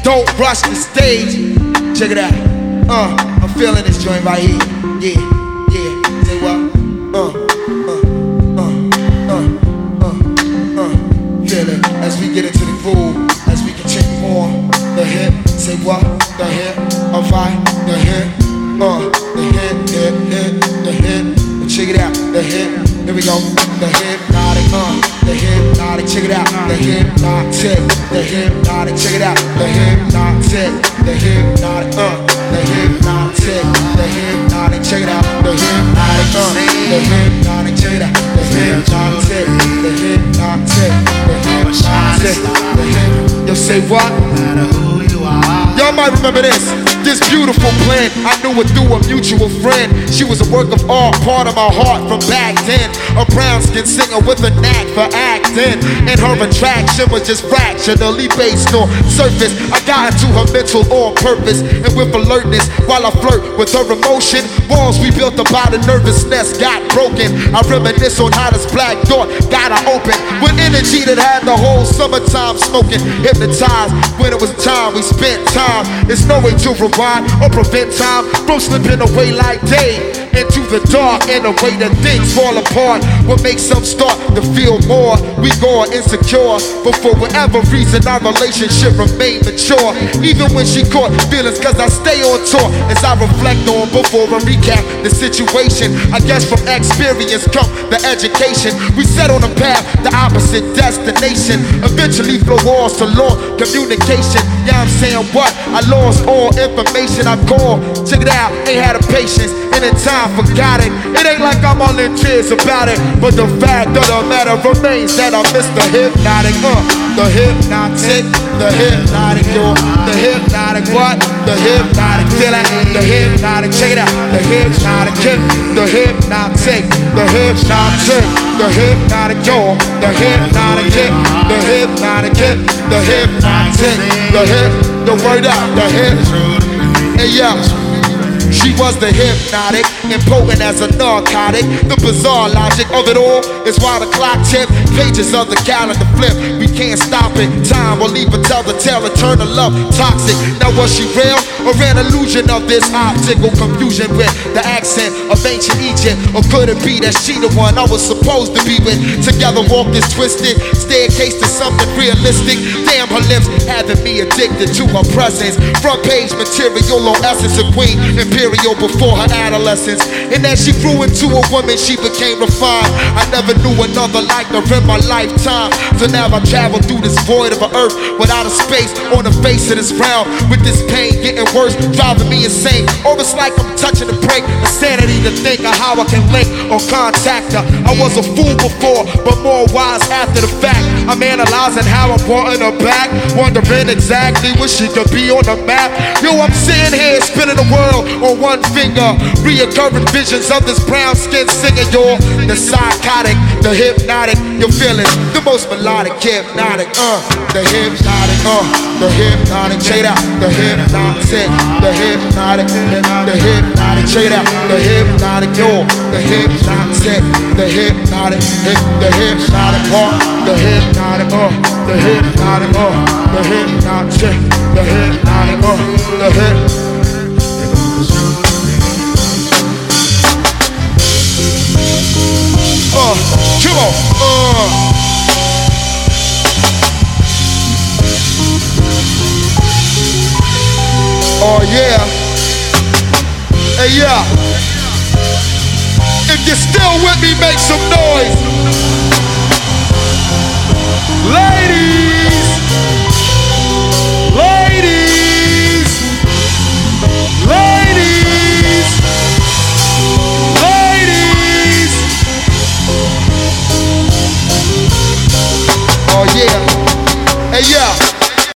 don't rush the stage. Check it out. I'm feeling this joint right here. Yeah, yeah. Say what? Feel it as we get into the groove, as we continue on. The hip, say what? The hip, I'm fine. The hip, the hip, the hip. Check it out. The hip, here we go. The hypnotic, the hypnotic. Check it out. The hypnotic, the hypnotic. Check it out. The hypnotic, the hypnotic, the hypnotic, the hypnotic. Check it out. The hypnotic, the hypnotic. Check it out. The hypnotic, the hypnotic, the hypnotic, the hypnotic. Yo, say what? Y'all might remember this beautiful plan. I knew it through a mutual friend. She was a work of art, part of my heart from back then. A brown skin singer with a knack for acting, and her attraction was just fractionally based on surface. I got into her mental on purpose, and with alertness while I flirt with her emotion. Walls we built about a nervousness got broken. I reminisce on how this black door got her open with energy that had the whole summertime smoking. Hypnotized when it was time we spent time. It's no way to rewind or prevent time from slipping away like day into the dark, in a way that things fall apart. What makes some start to feel more? We go insecure, but for whatever reason our relationship remained mature. Even when she caught feelings, cause I stay on tour. As I reflect on before I recap the situation, I guess from experience come the education. We set on a path, the opposite destination. Eventually flow walls to law communication. Yeah, I'm saying what? I lost all information. I called, check it out, ain't had the patience, and in time forgot it. It ain't like I'm all in tears about it, but the fact of the matter remains that I miss the hypnotic, the hypnotic, the hypnotic, yo, the hypnotic what? The hypnotic, feel it, the hypnotic, check it out, the hypnotic kick, the hypnotic, the hypnotic, the hypnotic, yo, the hypnotic kick, the hypnotic kick, the hypnotic, the hip, the word out, the hip, hey yo. She was the hypnotic, impotent as a narcotic. The bizarre logic of it all is why the clock tick, pages of the calendar flip. We can't stop it, time will leave tell the tale, eternal love, toxic. Now was she real or an illusion of this optical confusion with the accent of ancient Egypt? Or could it be that she the one I was supposed to be with? Together walk this twisted staircase to something realistic. Damn, her lips having me addicted to her presence. Front page material on essence of queen, imperial before her adolescence. And as she grew into a woman, she became refined. I never knew another like her in my lifetime. So now I travel through this void of an earth without a space on the face of this round. With this pain getting worse, driving me insane. Or it's like I'm touching the brake. Insanity to think of how I can link or contact her. I was a fool before, but more wise after the fact. I'm analyzing how I'm wanting her back, wondering exactly where she could be on the map. Yo, I'm sitting here spinning the world on one finger, reoccurring visions of this brown skin singer. You're the psychotic, the hypnotic, your feelings, the most melodic, hypnotic, the hypnotic, the hypnotic, check it out, the hypnotic, the hypnotic, the hypnotic, check it out, the hypnotic, yo, the hypnotic, the hypnotic, the hypnotic, the hypnotic, the hypnotic, the hypnotic, the hypnotic, the hypnotic. Come on, oh yeah, hey yeah. If you're still with me, make some noise.